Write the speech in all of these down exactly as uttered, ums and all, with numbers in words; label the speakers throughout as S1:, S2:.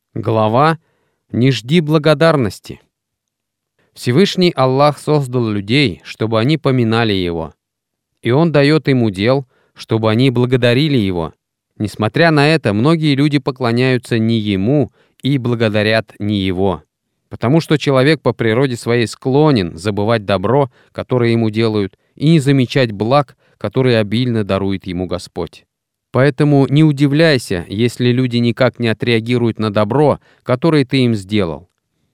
S1: Глава «Не жди благодарности». Всевышний Аллах создал людей, чтобы они поминали Его, и Он дает им удел, чтобы они благодарили Его. Несмотря на это, многие люди поклоняются не Ему и благодарят не Его, потому что человек по природе своей склонен забывать добро, которое ему делают, и не замечать благ, которые обильно дарует ему Господь. Поэтому не удивляйся, если люди никак не отреагируют на добро, которое ты им сделал,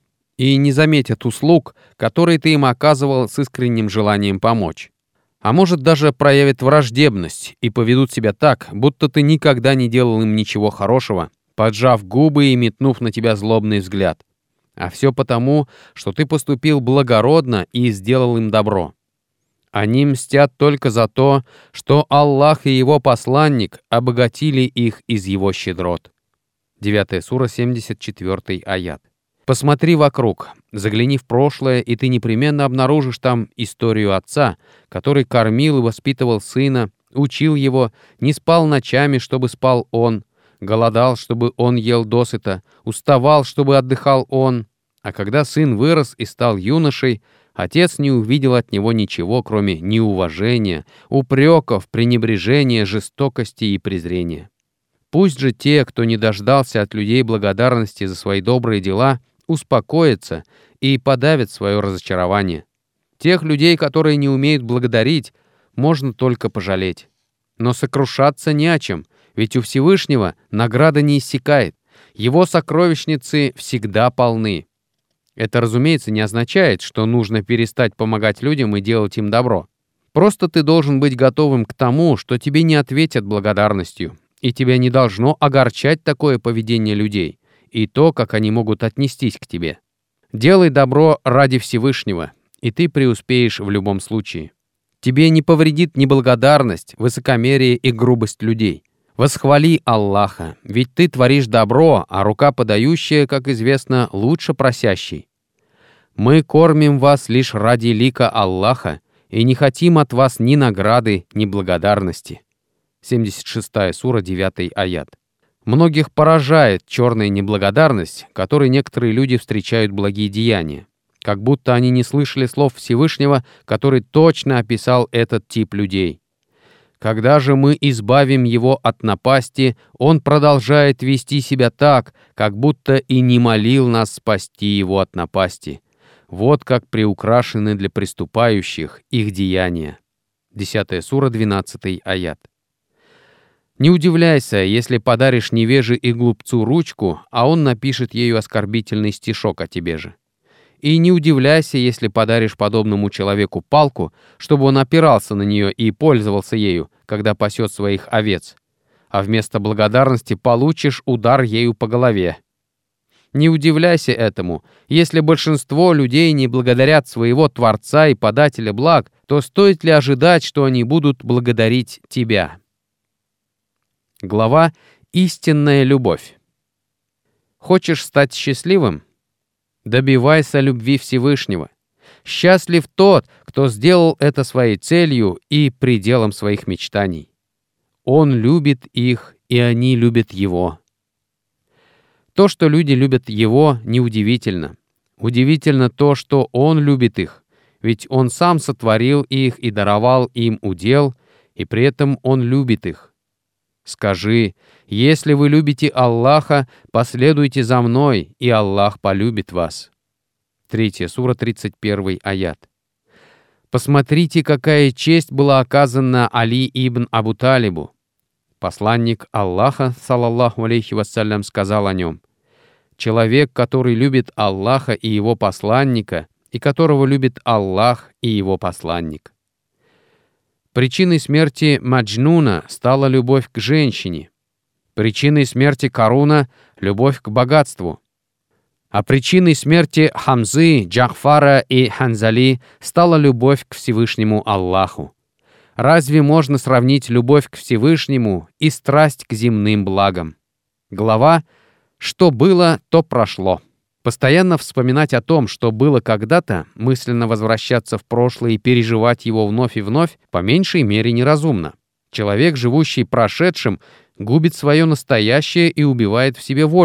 S1: и не заметят услуг, которые ты им оказывал с искренним желанием помочь. А может, даже проявят враждебность и поведут себя так, будто ты никогда не делал им ничего хорошего, поджав губы и метнув на тебя злобный взгляд. А все потому, что ты поступил благородно и сделал им добро. Они мстят только за то, что Аллах и Его посланник обогатили их из Его щедрот. девятая сура, семьдесят четвёртый аят. Посмотри вокруг, загляни в прошлое, и ты непременно обнаружишь там историю отца, который кормил и воспитывал сына, учил его, не спал ночами, чтобы спал он, голодал, чтобы он ел досыта, уставал, чтобы отдыхал он. А когда сын вырос и стал юношей, отец не увидел от него ничего, кроме неуважения, упреков, пренебрежения, жестокости и презрения. Пусть же те, кто не дождался от людей благодарности за свои добрые дела, успокоятся и подавят свое разочарование. Тех людей, которые не умеют благодарить, можно только пожалеть. Но сокрушаться не о чем, ведь у Всевышнего награда не иссякает, Его сокровищницы всегда полны. Это, разумеется, не означает, что нужно перестать помогать людям и делать им добро. Просто ты должен быть готовым к тому, что тебе не ответят благодарностью, и тебя не должно огорчать такое поведение людей и то, как они могут отнестись к тебе. Делай добро ради Всевышнего, и ты преуспеешь в любом случае. Тебе не повредит неблагодарность, высокомерие и грубость людей. Восхвали Аллаха, ведь ты творишь добро, а рука подающая, как известно, лучше просящей. Мы кормим вас лишь ради лика Аллаха и не хотим от вас ни награды, ни благодарности. семьдесят шестая сура, девятый аят. Многих поражает черная неблагодарность, которой некоторые люди встречают благие деяния, как будто они не слышали слов Всевышнего, который точно описал этот тип людей. Когда же мы избавим его от напасти, он продолжает вести себя так, как будто и не молил нас спасти его от напасти. Вот как приукрашены для приступающих их деяния. десятая сура, двенадцатый аят. Не удивляйся, если подаришь невеже и глупцу ручку, а он напишет ею оскорбительный стишок о тебе же. И не удивляйся, если подаришь подобному человеку палку, чтобы он опирался на нее и пользовался ею, когда пасет своих овец, а вместо благодарности получишь удар ею по голове. Не удивляйся этому. Если большинство людей не благодарят своего Творца и Подателя благ, то стоит ли ожидать, что они будут благодарить тебя? Глава «Истинная любовь». Хочешь стать счастливым? Добивайся любви Всевышнего. Счастлив тот, кто сделал это своей целью и пределом своих мечтаний. Он любит их, и они любят Его. То, что люди любят Его, неудивительно. Удивительно то, что Он любит их, ведь Он сам сотворил их и даровал им удел, и при этом Он любит их. Скажи: если вы любите Аллаха, последуйте за мной, и Аллах полюбит вас. Третья сура, тридцать первый аят. Посмотрите, какая честь была оказана Али ибн Абу Талибу. Посланник Аллаха, саллаллаху алейхи вассалям, сказал о нем: человек, который любит Аллаха и Его посланника, и которого любит Аллах и Его посланник. Причиной смерти Маджнуна стала любовь к женщине. Причиной смерти Каруна — любовь к богатству. А причиной смерти Хамзы, Джафара и Ханзали стала любовь к Всевышнему Аллаху. Разве можно сравнить любовь к Всевышнему и страсть к земным благам? Глава «Что было, то прошло». Постоянно вспоминать о том, что было когда-то, мысленно возвращаться в прошлое и переживать его вновь и вновь, по меньшей мере неразумно. Человек, живущий прошедшим, губит свое настоящее и убивает в себе волю.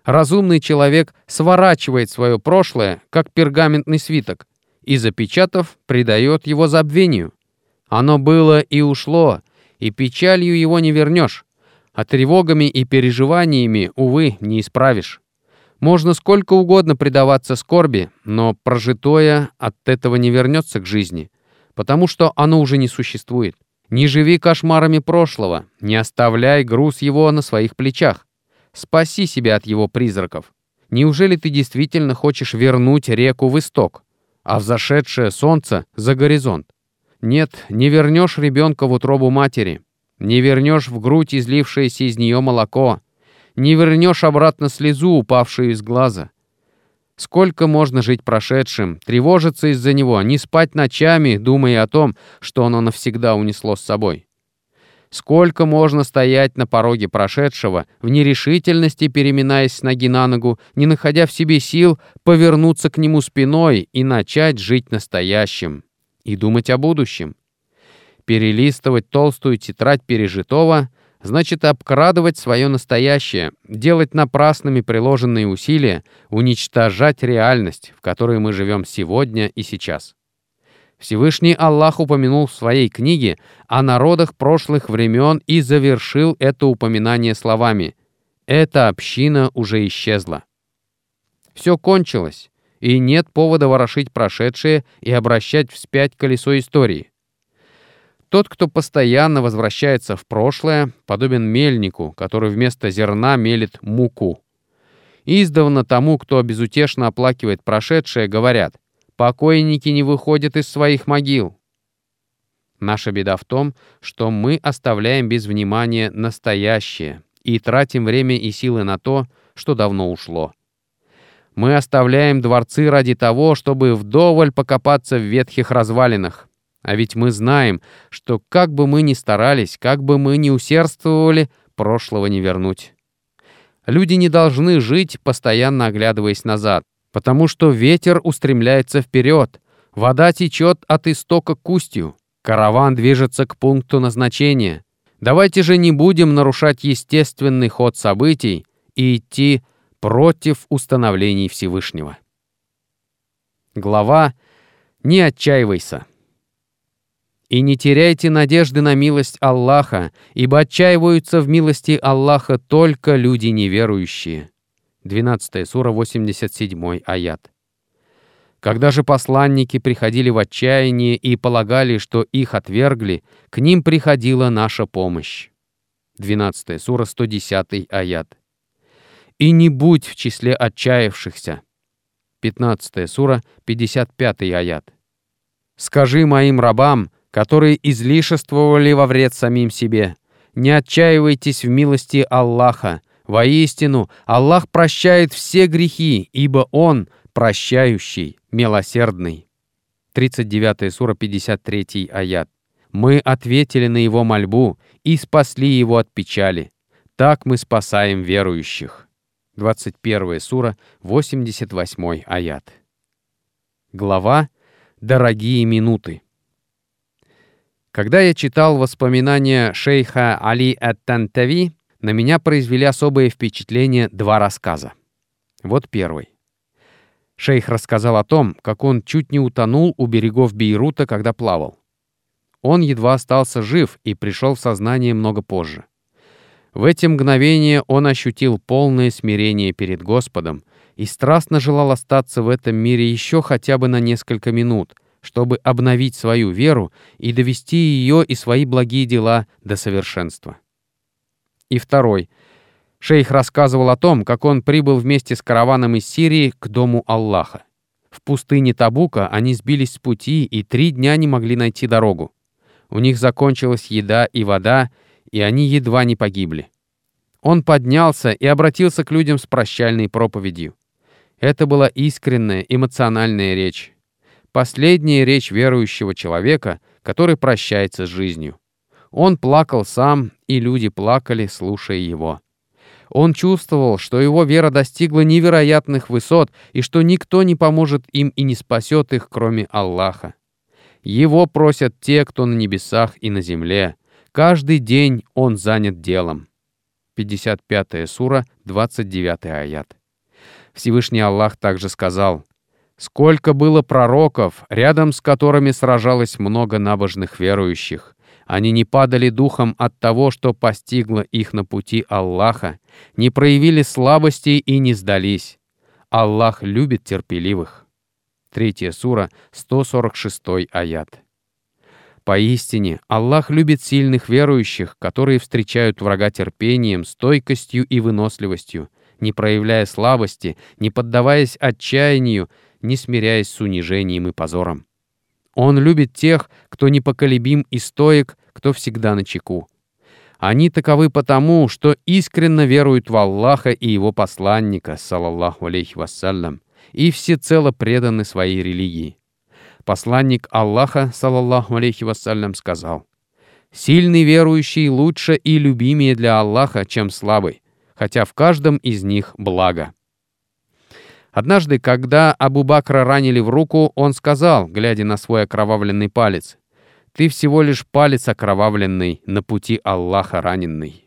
S1: Разумный человек сворачивает свое прошлое, как пергаментный свиток, и, запечатав, предает его забвению. Оно было и ушло, и печалью его не вернешь, а тревогами и переживаниями, увы, не исправишь. Можно сколько угодно предаваться скорби, но прожитое от этого не вернется к жизни, потому что оно уже не существует. Не живи кошмарами прошлого, не оставляй груз его на своих плечах. Спаси себя от его призраков. Неужели ты действительно хочешь вернуть реку в исток, а взошедшее солнце за горизонт? Нет, не вернешь ребенка в утробу матери, не вернешь в грудь излившееся из нее молоко, не вернешь обратно слезу, упавшую из глаза. Сколько можно жить прошедшим, тревожиться из-за него, не спать ночами, думая о том, что оно навсегда унесло с собой? Сколько можно стоять на пороге прошедшего, в нерешительности переминаясь с ноги на ногу, не находя в себе сил повернуться к нему спиной и начать жить настоящим и думать о будущем? Перелистывать толстую тетрадь пережитого значит обкрадывать свое настоящее, делать напрасными приложенные усилия, уничтожать реальность, в которой мы живем сегодня и сейчас. Всевышний Аллах упомянул в своей книге о народах прошлых времен и завершил это упоминание словами: «Эта община уже исчезла». Все кончилось, и нет повода ворошить прошедшее и обращать вспять колесо истории. Тот, кто постоянно возвращается в прошлое, подобен мельнику, который вместо зерна мелит муку. Издавна тому, кто безутешно оплакивает прошедшее, говорят: покойники не выходят из своих могил. Наша беда в том, что мы оставляем без внимания настоящее и тратим время и силы на то, что давно ушло. Мы оставляем дворцы ради того, чтобы вдоволь покопаться в ветхих развалинах. А ведь мы знаем, что как бы мы ни старались, как бы мы ни усердствовали, прошлого не вернуть. Люди не должны жить, постоянно оглядываясь назад, потому что ветер устремляется вперед, вода течет от истока к устью, караван движется к пункту назначения. Давайте же не будем нарушать естественный ход событий и идти против установлений Всевышнего. Глава «Не отчаивайся». «И не теряйте надежды на милость Аллаха, ибо отчаиваются в милости Аллаха только люди неверующие». двенадцатая сура, восемьдесят седьмой аят. Когда же посланники приходили в отчаяние и полагали, что их отвергли, к ним приходила наша помощь. двенадцатая сура, сто десятый аят. «И не будь в числе отчаявшихся». пятнадцатая сура, пятьдесят пятый аят. «Скажи моим рабам, которые излишествовали во вред самим себе: не отчаивайтесь в милости Аллаха. Воистину, Аллах прощает все грехи, ибо Он прощающий, милосердный». тридцать девятая сура, пятьдесят третий аят. «Мы ответили на его мольбу и спасли его от печали. Так мы спасаем верующих». двадцать первая сура, восемьдесят восьмой аят. Глава «Дорогие минуты». Когда я читал воспоминания шейха Али ат-Тантави, на меня произвели особое впечатление два рассказа. Вот первый. Шейх рассказал о том, как он чуть не утонул у берегов Бейрута, когда плавал. Он едва остался жив и пришел в сознание много позже. В эти мгновения он ощутил полное смирение перед Господом и страстно желал остаться в этом мире еще хотя бы на несколько минут, чтобы обновить свою веру и довести ее и свои благие дела до совершенства. И второй. Шейх рассказывал о том, как он прибыл вместе с караваном из Сирии к дому Аллаха. В пустыне Табука они сбились с пути и три дня не могли найти дорогу. У них закончилась еда и вода, и они едва не погибли. Он поднялся и обратился к людям с прощальной проповедью. Это была искренняя, эмоциональная речь. Последняя речь верующего человека, который прощается с жизнью. Он плакал сам, и люди плакали, слушая его. Он чувствовал, что его вера достигла невероятных высот и что никто не поможет им и не спасет их, кроме Аллаха. Его просят те, кто на небесах и на земле. Каждый день он занят делом. пятьдесят пятая сура, двадцать девятый аят. Всевышний Аллах также сказал: «Сколько было пророков, рядом с которыми сражалось много набожных верующих. Они не падали духом от того, что постигло их на пути Аллаха, не проявили слабости и не сдались. Аллах любит терпеливых». Третья сура, сто сорок шестой аят. Поистине, Аллах любит сильных верующих, которые встречают врага терпением, стойкостью и выносливостью, не проявляя слабости, не поддаваясь отчаянию, не смиряясь с унижением и позором. Он любит тех, кто непоколебим и стоек, кто всегда начеку. Они таковы потому, что искренне веруют в Аллаха и Его посланника, саллаллаху алейхи вассалям, и всецело преданы своей религии. Посланник Аллаха, саллаллаху алейхи вассалям, сказал: «Сильный верующий лучше и любимее для Аллаха, чем слабый, хотя в каждом из них благо». Однажды, когда Абу Бакра ранили в руку, он сказал, глядя на свой окровавленный палец: «Ты всего лишь палец окровавленный, на пути Аллаха раненный».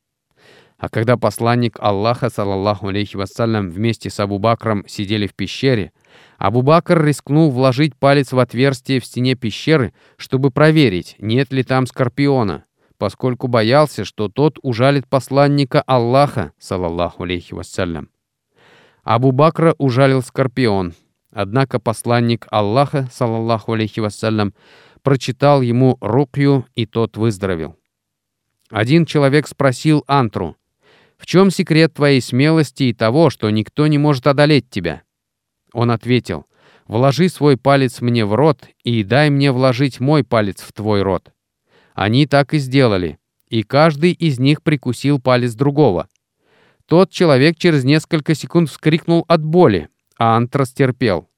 S1: А когда посланник Аллаха, саллаллаху алейхи вассалям, вместе с Абу Бакром сидели в пещере, Абу Бакр рискнул вложить палец в отверстие в стене пещеры, чтобы проверить, нет ли там скорпиона, поскольку боялся, что тот ужалит посланника Аллаха, саллаллаху алейхи вассалям. Абу Бакра ужалил скорпион, однако посланник Аллаха, саллаллаху алейхи вассалям, прочитал ему рукью, и тот выздоровел. Один человек спросил Антру: «В чем секрет твоей смелости и того, что никто не может одолеть тебя?» Он ответил: «Вложи свой палец мне в рот и дай мне вложить мой палец в твой рот». Они так и сделали, и каждый из них прикусил палец другого. Тот человек через несколько секунд вскрикнул от боли, а Антра стерпел.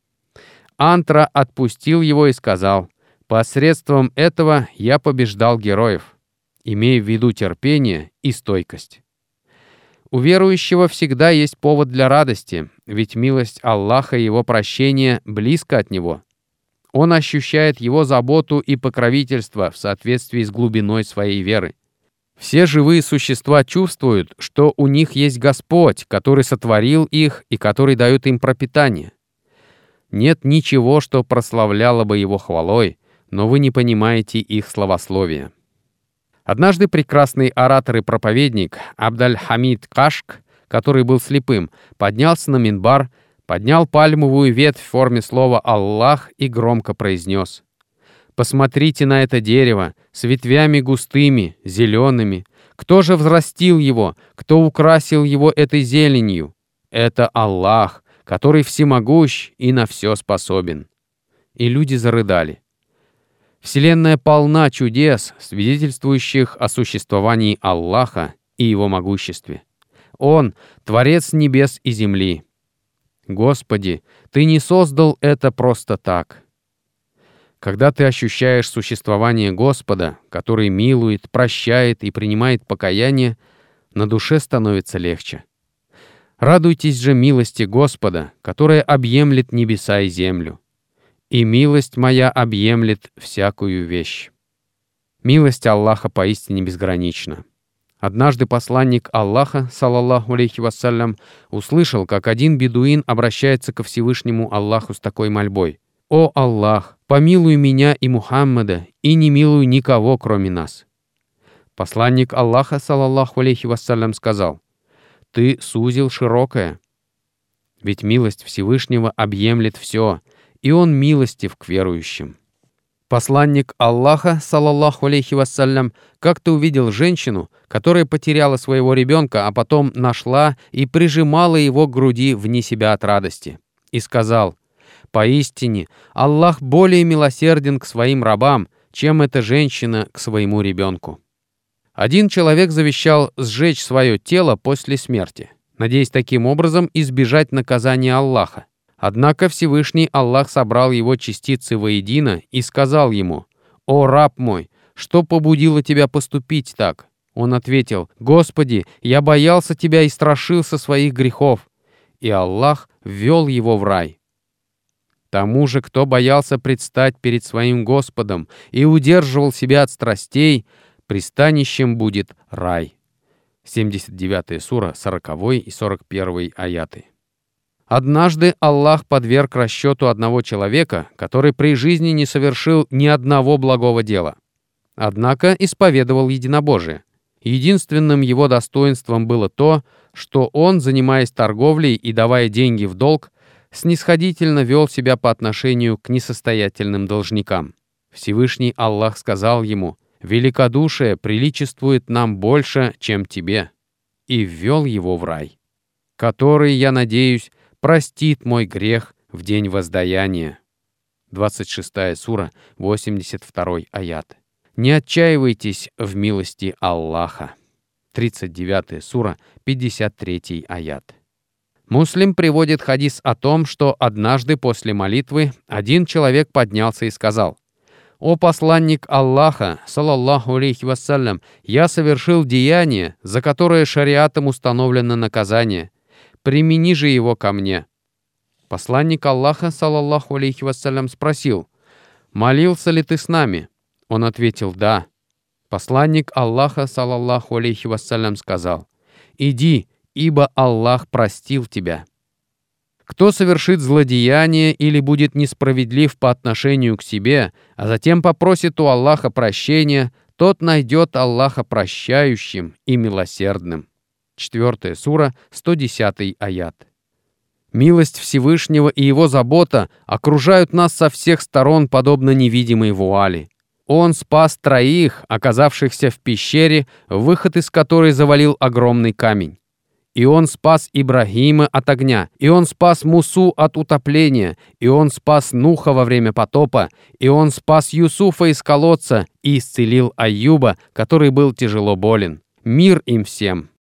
S1: Антра отпустил его и сказал: «Посредством этого я побеждал героев», имея в виду терпение и стойкость. У верующего всегда есть повод для радости, ведь милость Аллаха и Его прощение близко от него. Он ощущает Его заботу и покровительство в соответствии с глубиной своей веры. Все живые существа чувствуют, что у них есть Господь, который сотворил их и который дает им пропитание. Нет ничего, что прославляло бы Его хвалой, но вы не понимаете их славословия. Однажды прекрасный оратор и проповедник Абдаль-Хамид Кашк, который был слепым, поднялся на минбар, поднял пальмовую ветвь в форме слова «Аллах» и громко произнес: «Посмотрите на это дерево с ветвями густыми, зелеными. Кто же взрастил его? Кто украсил его этой зеленью? Это Аллах, который всемогущ и на все способен». И люди зарыдали. Вселенная полна чудес, свидетельствующих о существовании Аллаха и Его могуществе. Он — Творец небес и земли. Господи, Ты не создал это просто так. Когда ты ощущаешь существование Господа, который милует, прощает и принимает покаяние, на душе становится легче. Радуйтесь же милости Господа, которая объемлет небеса и землю. И милость моя объемлет всякую вещь. Милость Аллаха поистине безгранична. Однажды посланник Аллаха, саллаллаху алейхи вассалям, услышал, как один бедуин обращается ко Всевышнему Аллаху с такой мольбой: «О Аллах, помилуй меня и Мухаммада, и не милуй никого, кроме нас». Посланник Аллаха, саллаллаху алейхи вассалям, сказал: «Ты сузил широкое, ведь милость Всевышнего объемлет все, и Он милостив к верующим». Посланник Аллаха, саллаллаху алейхи вассалям, как-то увидел женщину, которая потеряла своего ребенка, а потом нашла и прижимала его к груди вне себя от радости, и сказал: «Поистине, Аллах более милосерден к своим рабам, чем эта женщина к своему ребенку». Один человек завещал сжечь свое тело после смерти, надеясь таким образом избежать наказания Аллаха. Однако Всевышний Аллах собрал его частицы воедино и сказал ему: «О раб мой, что побудило тебя поступить так?» Он ответил: «Господи, я боялся тебя и страшился своих грехов». И Аллах ввел его в рай. Тому же, кто боялся предстать перед своим Господом и удерживал себя от страстей, пристанищем будет рай. семьдесят девятая сура, сороковой и сорок первый аяты. Однажды Аллах подверг расчету одного человека, который при жизни не совершил ни одного благого дела. Однако исповедовал единобожие. Единственным его достоинством было то, что он, занимаясь торговлей и давая деньги в долг, снисходительно вел себя по отношению к несостоятельным должникам. Всевышний Аллах сказал ему: «Великодушие приличествует нам больше, чем тебе», и ввел его в рай, который, я надеюсь, простит мой грех в день воздаяния. двадцать шестая сура, восемьдесят второй аят. Не отчаивайтесь в милости Аллаха. тридцать девятая сура, пятьдесят третий аят. Муслим приводит хадис о том, что однажды после молитвы один человек поднялся и сказал: «О посланник Аллаха, салаллаху алейхи вассалям, я совершил деяние, за которое шариатом установлено наказание. Примени же его ко мне». Посланник Аллаха, салаллаху алейхи вассалям, спросил: «Молился ли ты с нами?» Он ответил: «Да». Посланник Аллаха, салаллаху алейхи вассалям, сказал: «Иди, ибо Аллах простил тебя». Кто совершит злодеяние или будет несправедлив по отношению к себе, а затем попросит у Аллаха прощения, тот найдет Аллаха прощающим и милосердным. четвёртая сура, сто десятый аят. Милость Всевышнего и Его забота окружают нас со всех сторон, подобно невидимой вуали. Он спас троих, оказавшихся в пещере, выход из которой завалил огромный камень. И Он спас Ибрагима от огня, и Он спас Мусу от утопления, и Он спас Нуха во время потопа, и Он спас Юсуфа из колодца и исцелил Айюба, который был тяжело болен. Мир им всем!